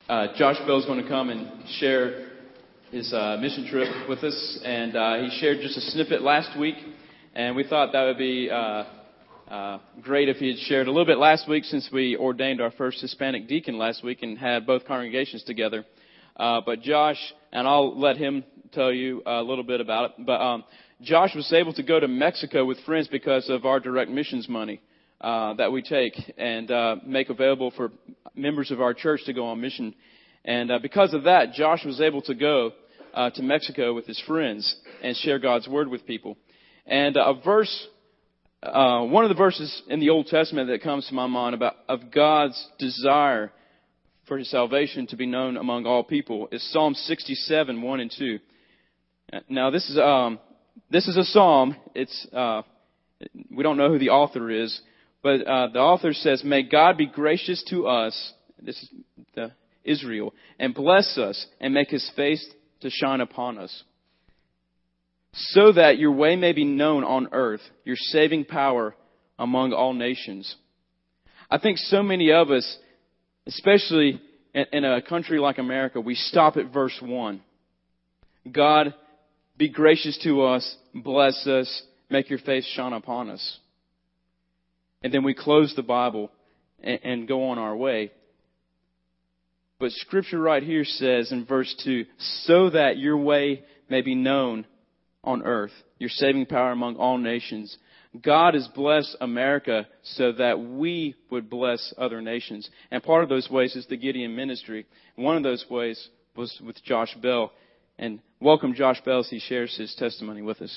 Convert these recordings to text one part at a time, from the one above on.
Josh Bell is going to come and share his mission trip with us, and he shared just a snippet last week, and we thought that would be great if he had shared a little bit last week, since we ordained our first Hispanic deacon last week and had both congregations together. But Josh, and I'll let him tell you a little bit about it, but Josh was able to go to Mexico with friends because of our direct missions money that we take and make available for members of our church to go on mission. And because of that, Josh was able to go to Mexico with his friends and share God's word with people. And one of the verses in the Old Testament that comes to my mind of God's desire for his salvation to be known among all people is Psalm 67, 1 and 2. Now, this is a psalm. It's we don't know who the author is, but the author says, "May God be gracious to us," this is Israel, "and bless us, and make his face to shine upon us, so that your way may be known on earth, your saving power among all nations." I think so many of us, especially in a country like America, we stop at verse 1. God, be gracious to us, bless us, make your face shine upon us. And then we close the Bible and go on our way. But Scripture right here says in verse 2, so that your way may be known on earth, your saving power among all nations. God has blessed America so that we would bless other nations. And part of those ways is the Gideon Ministry. One of those ways was with Josh Bell. And welcome Josh Bell as he shares his testimony with us.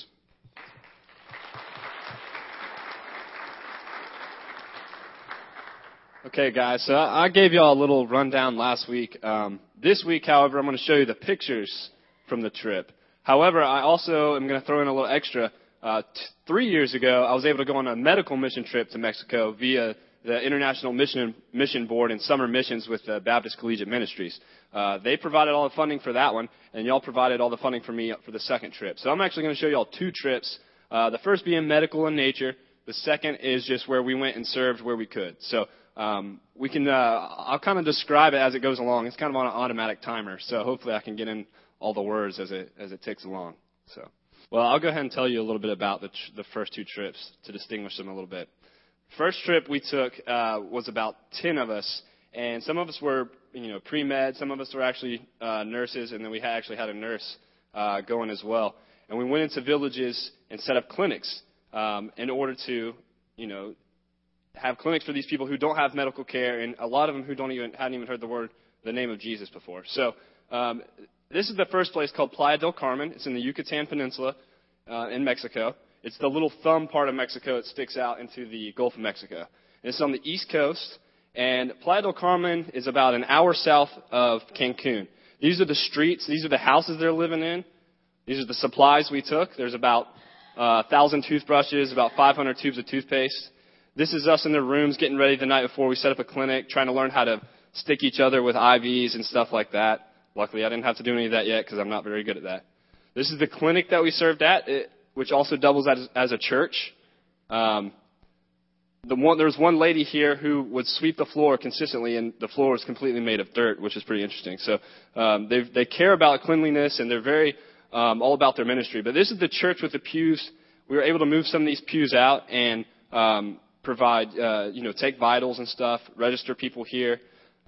Okay, guys, so I gave you all a little rundown last week. This week, however, I'm going to show you the pictures from the trip. However, I also am going to throw in a little extra. 3 years ago, I was able to go on a medical mission trip to Mexico via the International Mission Board and Summer Missions with the Baptist Collegiate Ministries. They provided all the funding for that one, and y'all provided all the funding for me for the second trip. So I'm actually going to show y'all two trips. The first being medical in nature. The second is just where we went and served where we could. So we can, I'll kind of describe it as it goes along. It's kind of on an automatic timer, so hopefully I can get in all the words as it ticks along. So, well, I'll go ahead and tell you a little bit about the first two trips to distinguish them a little bit. First trip we took was about 10 of us, and some of us were, pre-med, some of us were actually nurses, and then we actually had a nurse going as well. And we went into villages and set up clinics in order to, have clinics for these people who don't have medical care, and a lot of them who hadn't even heard the name of Jesus before. So this is the first place called Playa del Carmen. It's in the Yucatan Peninsula in Mexico. It's the little thumb part of Mexico that sticks out into the Gulf of Mexico. And it's on the east coast, and Playa del Carmen is about an hour south of Cancun. These are the streets. These are the houses they're living in. These are the supplies we took. There's about 1,000 toothbrushes, about 500 tubes of toothpaste. This is us in the rooms getting ready the night before we set up a clinic, trying to learn how to stick each other with IVs and stuff like that. Luckily, I didn't have to do any of that yet because I'm not very good at that. This is the clinic that we served at, which also doubles as a church. There was one lady here who would sweep the floor consistently, and the floor was completely made of dirt, which is pretty interesting. So they care about cleanliness, and they're very all about their ministry. But this is the church with the pews. We were able to move some of these pews out and provide, take vitals and stuff, register people here,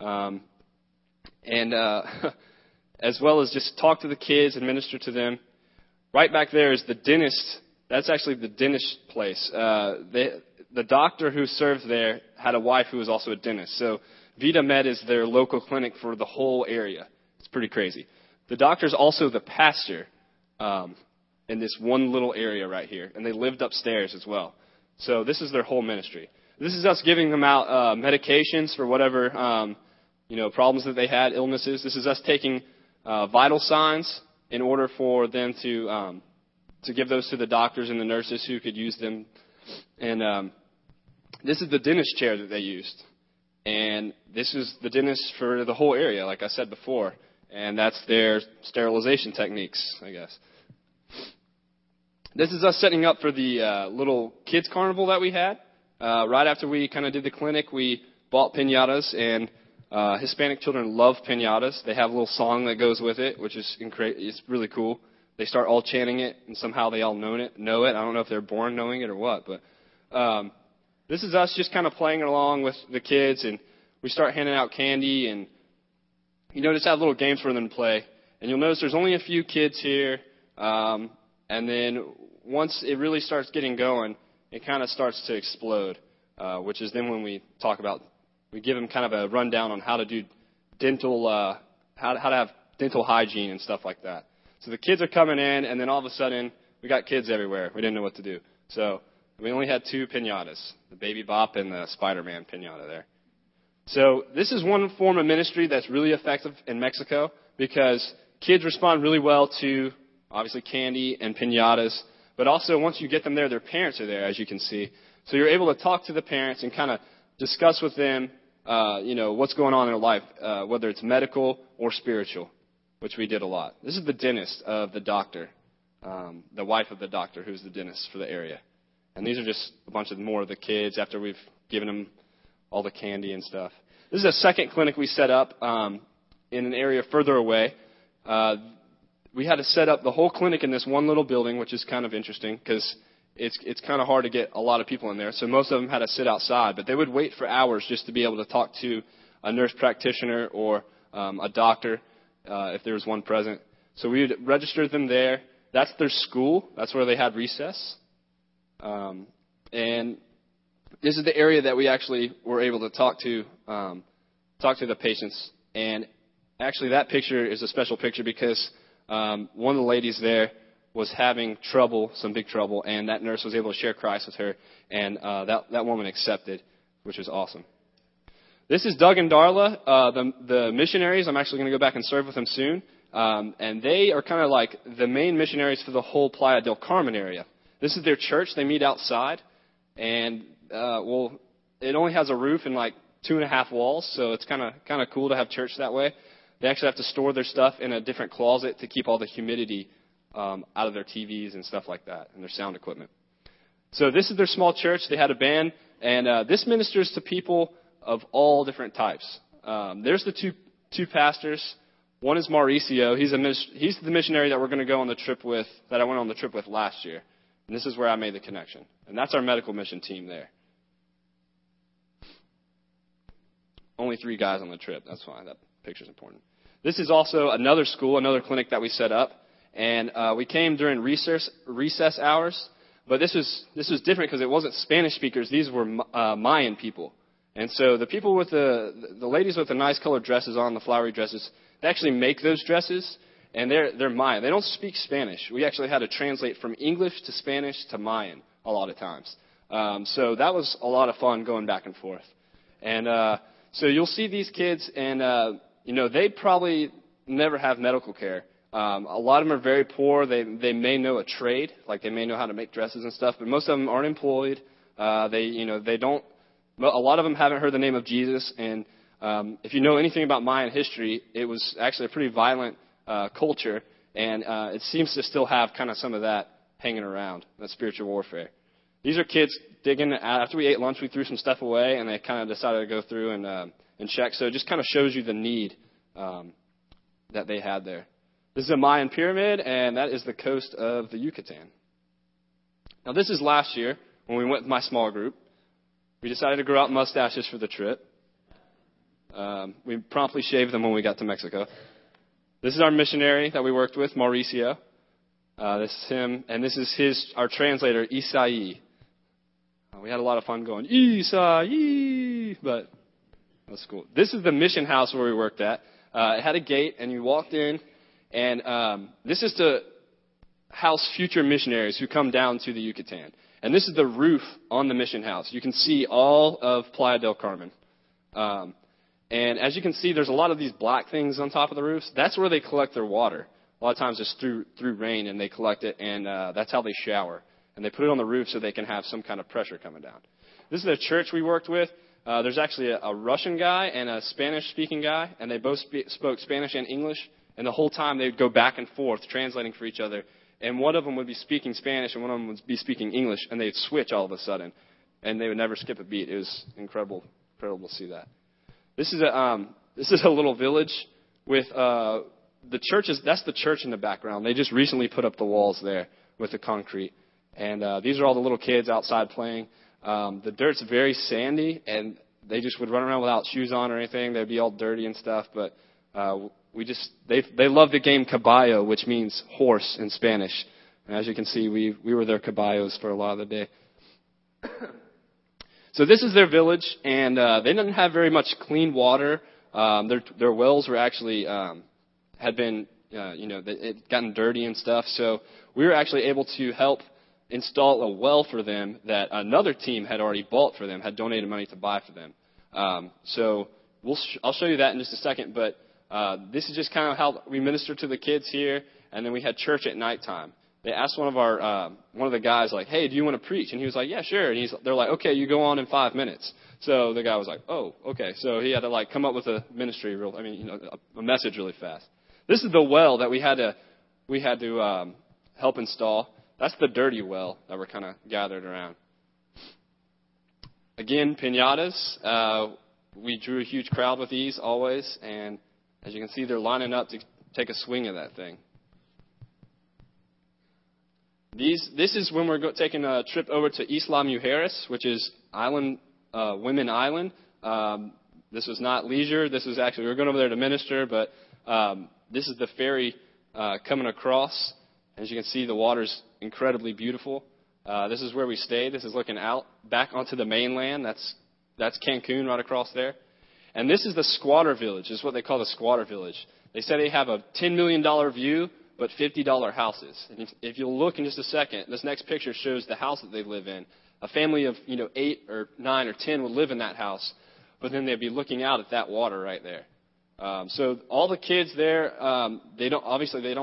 and as well as just talk to the kids and minister to them. Right back there is the dentist. That's actually the dentist place. The doctor who served there had a wife who was also a dentist. So Vida Med is their local clinic for the whole area. It's pretty crazy. The doctor's also the pastor in this one little area right here, and they lived upstairs as well. So this is their whole ministry. This is us giving them out medications for whatever problems that they had, illnesses. This is us taking vital signs in order for them to give those to the doctors and the nurses who could use them. And this is the dentist chair that they used. And this is the dentist for the whole area, like I said before. And that's their sterilization techniques, I guess. This is us setting up for the little kids carnival that we had. Right after we kind of did the clinic, we bought piñatas and Hispanic children love piñatas. They have a little song that goes with it, which is it's really cool. They start all chanting it, and somehow they all know it. I don't know if they're born knowing it or what, but this is us just kind of playing along with the kids, and we start handing out candy, and just have little games for them to play. And you'll notice there's only a few kids here, and then once it really starts getting going, it kind of starts to explode, which is then when we give them kind of a rundown on how to do dental, how to have dental hygiene and stuff like that. So the kids are coming in, and then all of a sudden, we got kids everywhere. We didn't know what to do. So we only had 2 piñatas, the Baby Bop and the Spider-Man piñata there. So this is one form of ministry that's really effective in Mexico because kids respond really well to, obviously, candy and piñatas. But also, once you get them there, their parents are there, as you can see. So you're able to talk to the parents and kind of discuss with them, what's going on in their life, whether it's medical or spiritual, which we did a lot. This is the dentist of the doctor, the wife of the doctor who's the dentist for the area. And these are just a bunch of more of the kids after we've given them all the candy and stuff. This is a second clinic we set up in an area further away. We had to set up the whole clinic in this one little building, which is kind of interesting because it's kind of hard to get a lot of people in there. So most of them had to sit outside, but they would wait for hours just to be able to talk to a nurse practitioner or a doctor if there was one present. So we would register them there. That's their school. That's where they had recess. And this is the area that we actually were able to talk to the patients. And actually, that picture is a special picture because one of the ladies there was having trouble, some big trouble, and that nurse was able to share Christ with her, and that woman accepted, which was awesome. This is Doug and Darla, the missionaries. I'm actually going to go back and serve with them soon. And they are kind of like the main missionaries for the whole Playa del Carmen area. This is their church. They meet outside. And, it only has a roof and like 2.5 walls, so it's kind of cool to have church that way. They actually have to store their stuff in a different closet to keep all the humidity out of their TVs and stuff like that, and their sound equipment. So this is their small church. They had a band, and this ministers to people of all different types. There's the two pastors. One is Mauricio. He's the missionary that we're going to go on the trip with, that I went on the trip with last year. And this is where I made the connection. And that's our medical mission team there. Only 3 guys on the trip. That's fine. That picture's important. This is also another school, another clinic that we set up. And we came during recess hours. But this was different because it wasn't Spanish speakers. These were Mayan people. And so the people with the ladies with the nice colored dresses on, the flowery dresses, they actually make those dresses. And they're Mayan. They don't speak Spanish. We actually had to translate from English to Spanish to Mayan a lot of times. So that was a lot of fun going back and forth. And so you'll see these kids, and they probably never have medical care. A lot of them are very poor. They may know a trade, like they may know how to make dresses and stuff, but most of them aren't employed. They don't. A lot of them haven't heard the name of Jesus. And if you know anything about Mayan history, it was actually a pretty violent culture, and it seems to still have kind of some of that hanging around, that spiritual warfare. These are kids digging. After we ate lunch, we threw some stuff away, and they kind of decided to go through and check. So it just kind of shows you the need that they had there. This is a Mayan pyramid, and that is the coast of the Yucatan. Now, this is last year when we went with my small group. We decided to grow out mustaches for the trip. We promptly shaved them when we got to Mexico. This is our missionary that we worked with, Mauricio. This is him, and this is our translator, Isai. We had a lot of fun going, Isai, but that's cool. This is the mission house where we worked at. It had a gate, and you walked in, and this is to house future missionaries who come down to the Yucatan. And this is the roof on the mission house. You can see all of Playa del Carmen. And as you can see, there's a lot of these black things on top of the roofs. That's where they collect their water. A lot of times it's through rain, and they collect it, and that's how they shower. And they put it on the roof so they can have some kind of pressure coming down. This is a church we worked with. There's actually a Russian guy and a Spanish-speaking guy, and they both spoke Spanish and English. And the whole time they would go back and forth, translating for each other. And one of them would be speaking Spanish, and one of them would be speaking English, and they'd switch all of a sudden. And they would never skip a beat. It was incredible to see that. This is This is a little village with the churches. That's the church in the background. They just recently put up the walls there with the concrete. And these are all the little kids outside playing. The dirt's very sandy, and they just would run around without shoes on or anything. They'd be all dirty and stuff. But they love the game caballo, which means horse in Spanish. And as you can see, we were their caballos for a lot of the day. So this is their village, and they didn't have very much clean water. Their wells were actually had been, it gotten dirty and stuff. So we were actually able to help install a well for them that another team had already bought for them, had donated money to buy for them. So I'll show you that in just a second. But this is just kind of how we minister to the kids here, and then we had church at nighttime. They asked one of the guys, like, "Hey, do you want to preach?" And he was like, "Yeah, sure." And they're like, "Okay, you go on in 5 minutes." So the guy was like, "Oh, okay." So he had to come up with a ministry, a message really fast. This is the well that we had to help install. That's the dirty well that we're kind of gathered around. Again, piñatas. We drew a huge crowd with these always, and as you can see, they're lining up to take a swing at that thing. This is when we're taking a trip over to Isla Mujeres, which is Women Island. This was not leisure. This was actually, we were going over there to minister, but this is the ferry coming across. As you can see, the water's incredibly beautiful. This is where we stayed. This is looking out back onto the mainland. That's Cancun right across there. And this is the squatter village. This is what they call the squatter village. They say they have a $10 million view, but $50 houses. And if you'll look in just a second, this next picture shows the house that they live in. A family of 8 or 9 or 10 would live in that house, but then they'd be looking out at that water right there. So all the kids there, they don't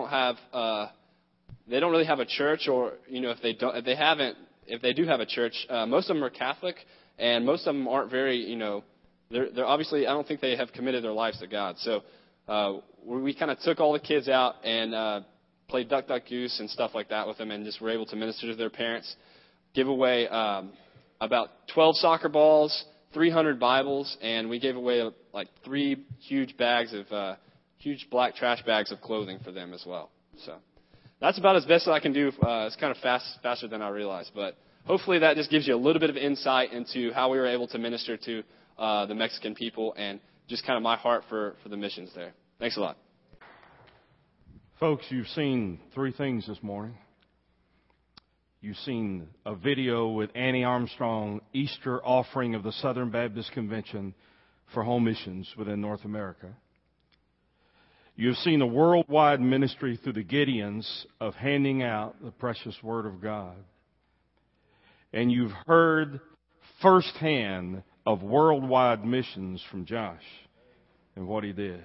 really have a church, or if they do have a church, most of them are Catholic, and most of them aren't very, they're obviously, I don't think they have committed their lives to God. So we kind of took all the kids out and played Duck, Duck, Goose and stuff like that with them, and just were able to minister to their parents, give away about 12 soccer balls, 300 Bibles, and we gave away 3 huge black trash bags of clothing for them as well. So that's about as best as I can do. It's kind of faster than I realized, but hopefully that just gives you a little bit of insight into how we were able to minister to the Mexican people, and just kind of my heart for the missions there. Thanks a lot. Folks, you've seen 3 things this morning. You've seen a video with Annie Armstrong, Easter offering of the Southern Baptist Convention for home missions within North America. You've seen a worldwide ministry through the Gideons of handing out the precious Word of God. And you've heard firsthand of worldwide missions from Josh and what he did.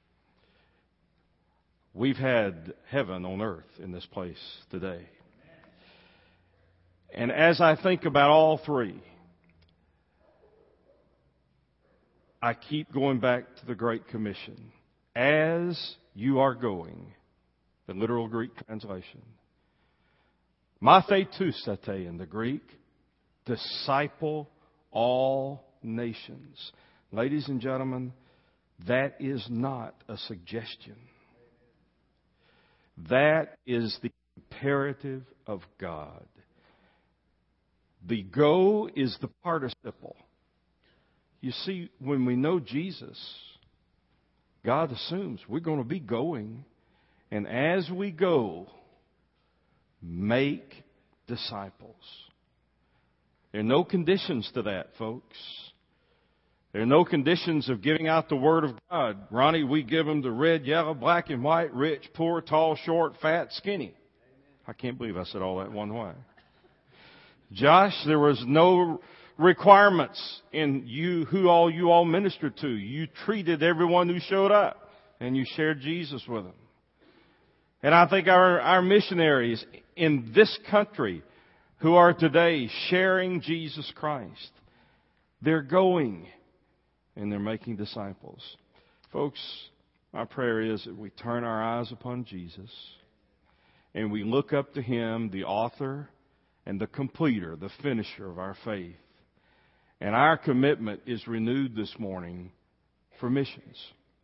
We've had heaven on earth in this place today. And as I think about all 3, I keep going back to the Great Commission. As you are going, the literal Greek translation. Mathetusate in the Greek, disciple all nations. Ladies and gentlemen, that is not a suggestion. That is the imperative of God. The go is the participle. You see, when we know Jesus, God assumes we're going to be going. And as we go, make disciples. There are no conditions to that, folks. There are no conditions of giving out the Word of God. Ronnie, we give them the red, yellow, black, and white, rich, poor, tall, short, fat, skinny. I can't believe I said all that one way. Josh, there was no requirements in who you all ministered to. You treated everyone who showed up, and you shared Jesus with them. And I think our missionaries in this country who are today sharing Jesus Christ, they're going and they're making disciples. Folks, my prayer is that we turn our eyes upon Jesus and we look up to Him, the author and the completer, the finisher of our faith. And our commitment is renewed this morning for missions.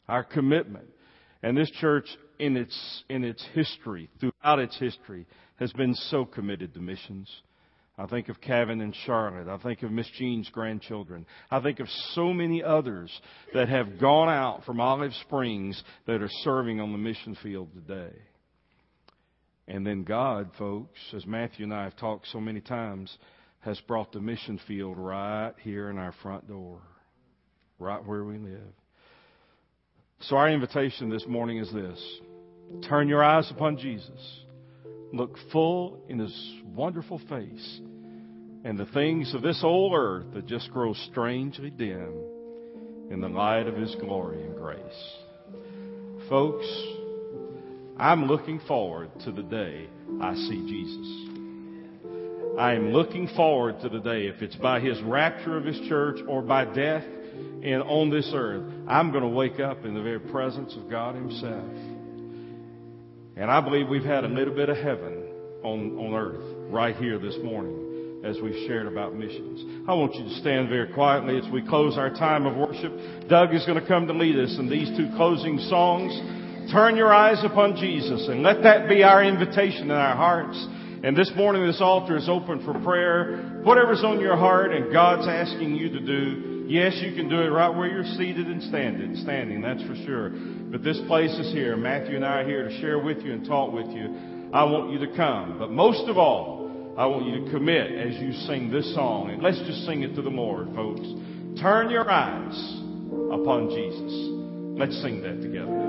our commitment. And this church, in its history, throughout its history, has been so committed to missions. I think of Kevin and Charlotte. I think of Miss Jean's grandchildren. I think of so many others that have gone out from Olive Springs that are serving on the mission field today. And then God, folks, as Matthew and I have talked so many times, has brought the mission field right here in our front door, right where we live. So our invitation this morning is this. Turn your eyes upon Jesus. Look full in His wonderful face, and the things of this old earth that just grow strangely dim in the light of His glory and grace. Folks, I'm looking forward to the day I see Jesus. I am looking forward to the day, if it's by His rapture of His church or by death and on this earth, I'm going to wake up in the very presence of God Himself. And I believe we've had a little bit of heaven on earth right here this morning as we've shared about missions. I want you to stand very quietly as we close our time of worship. Doug is going to come to lead us in these two closing songs. Turn your eyes upon Jesus, and let that be our invitation in our hearts. And this morning, this altar is open for prayer. Whatever's on your heart and God's asking you to do, yes, you can do it right where you're seated and standing, that's for sure. But this place is here. Matthew and I are here to share with you and talk with you. I want you to come. But most of all, I want you to commit as you sing this song. And let's just sing it to the Lord, folks. Turn your eyes upon Jesus. Let's sing that together.